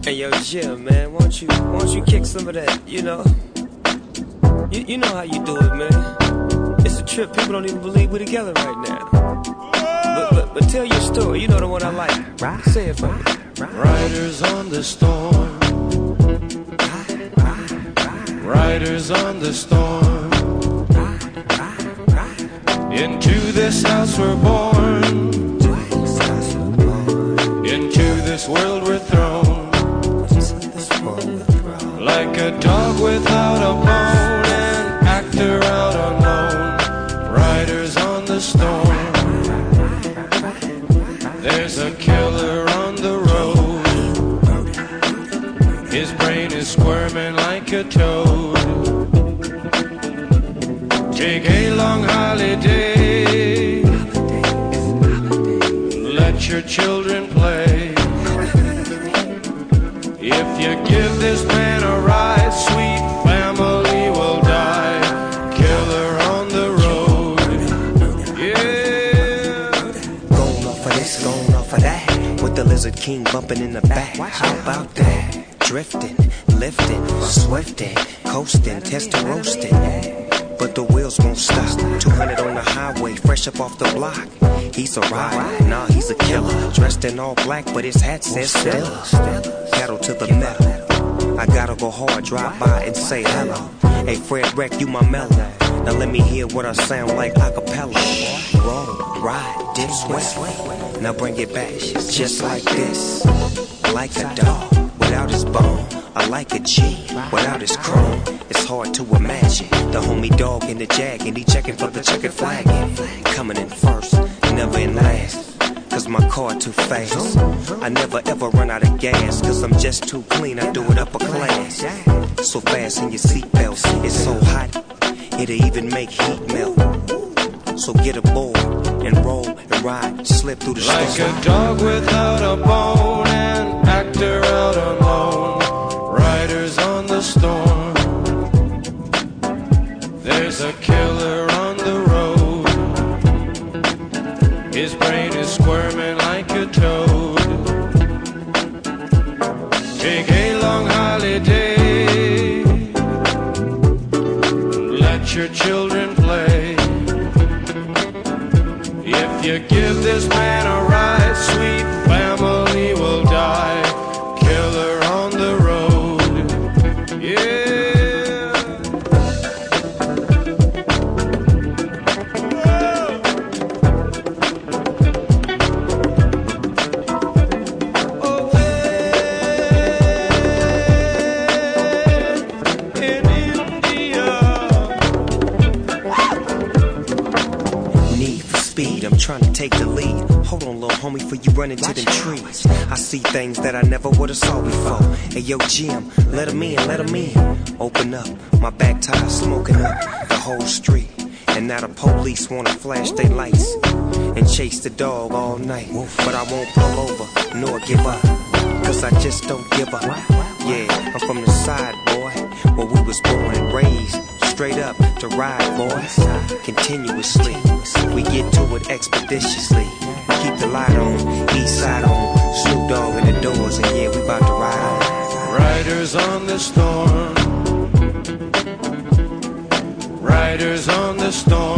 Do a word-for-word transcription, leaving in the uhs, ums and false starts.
Hey yo, Jim, man, won't you, won't you kick some of that, you know? You, you know how you do it, man. It's a trip, people don't even believe we're together right now. But, but, but tell your story, you know the one I like. Right. Say it for me. Riders on the storm. Riders on the storm. Into this house we're born. Into this world we're thrown. Like a dog without a bone, an actor out alone. Riders on the storm. There's a killer on the road. His brain is squirming like a toad. Take a long holiday. Let your children play. If you give this man a ride, sweet family will die. Killer on the road. Yeah. Going off of this, going off of that. With the Lizard King bumping in the back. How about that? Drifting, lifting, swifting, coasting, testing, roasting. But the wheels won't stop. two hundred on the highway, fresh up off the block. He's a rider, nah, he's a killer. Dressed in all black, but his hat says Stella. Pedal to the metal. I gotta go hard, drive by and say hello. Hey, Fred Wreck, you my mellow. Now let me hear what I sound like a cappella. Roll, ride, dip, sweat. Now bring it back, just like this. Like a dog without his bone. I like a G without his chrome. It's hard to imagine the homie dog in the jag, and he checking for the checkered flag. Coming in first, never in last. Cause my car too fast. I never ever run out of gas. Cause I'm just too clean, I do it upper class. So fast in your seatbelts, it's so hot, it'll even make heat melt. So get aboard and roll and ride, slip through the storm. Like a dog without a bone, an actor out alone. Riders on the storm. There's a killer on the road. His brain is squirming like a toad. Take a long holiday. Let your children play. If you give this man a ride, sweet family will die. Killer on the road. Yeah. I'm trying to take the lead. Hold on, little homie, before you run into them trees. I see things that I never would've saw before. Hey, yo, Jim, let 'em in, let 'em in. Open up, my back tire smoking up the whole street. And now the police wanna flash their lights and chase the dog all night. But I won't pull over, nor give up, cause I just don't give up. Yeah, I'm from the side, boy, where we was born and raised. Straight up to ride, boys, continuously. We get to it expeditiously. Keep the light on, east side on. Snoop Dogg in the doors, and yeah, we about to ride on. Riders on the storm. Riders on the storm.